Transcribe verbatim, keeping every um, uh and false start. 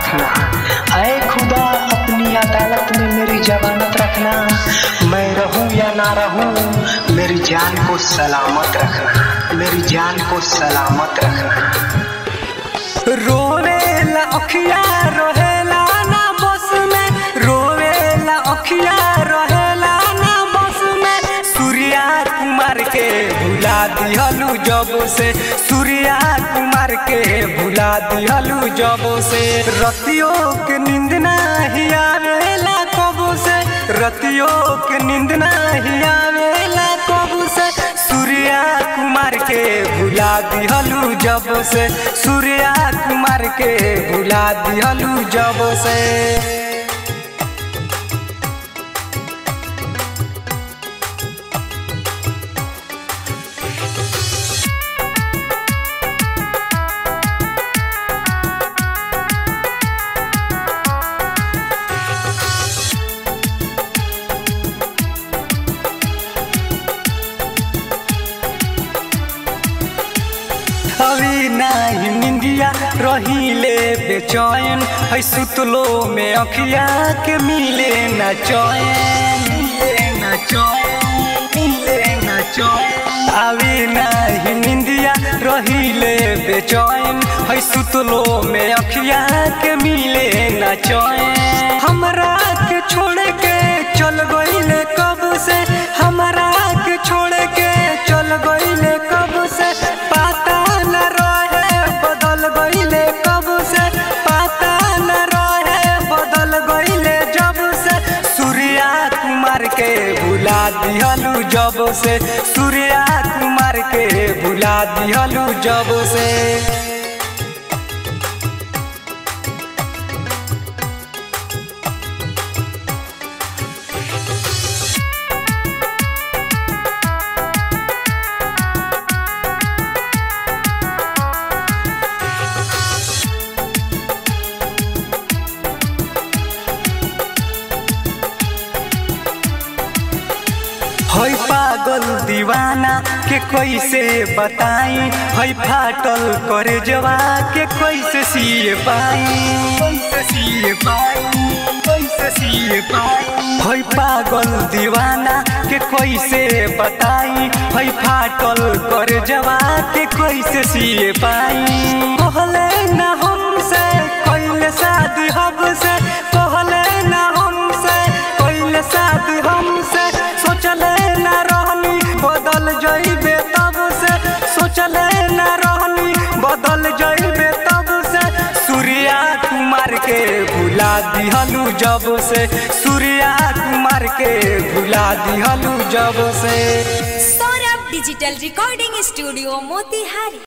रखना। ऐ खुदा अपनी अदालत में मेरी जमानत रखना। मैं रहूं या ना रहूं मेरी जान को सलामत रखना, मेरी जान को सलामत रखना। रोवेला अखिया रहेला ना बस में, रोवेला अखिया रहेला ना बस में। सूर्या कुमार के भुला दिहलू जब से, सूर्या कुमार के भुला दिहलू जब से। रतियों के नींद नहीं आवेला कबू से, रतियों के नींद नहीं आवेला कबू से। सूर्या कुमार के भुला दिहलू जब से, सूर्या कुमार के भुला दिहलू जब से। अभी नहीं निंदिया रहीले बेचैन, है सुतलो में अखिया के मिले न चैन, मिले न चैन, मिले न चैन। अभी नहीं निंदिया रहीले बेचैन, है सुतलो में अखिया के मिले न चैन। हमरा के छोड़ के चल गईले कब से, हमरा के छोड़ के चल गईले कब से। पता न रहे बदल गईले कब से, पता न रहे बदल गईले जब से। सूर्या कुमार के भुला दिहलू जब से, सूर्या कुमार के भुला दिहलू जब से। है पागल दीवाना के कैसे बताई, है फाटल करे जवा के कैसे सिए पाई, कैसे सिए पाई, कैसे सिए पाई। है पागल दीवाना के कैसे बताई, है फाटल करे जवा के कैसे सिए पाई। कहले ना हमसे कैले शादी हब से, कहले ना हमसे कैले शादी हमसे। सोचले ना रहनी बदल जइबे तब से, सोचले ना रहनी बदल जइबे तब से। सूर्या कुमार के भुला दिहलू जब से, सूर्या कुमार के भुला दिहलू जब से। Saurabh digital recording studio Motihari.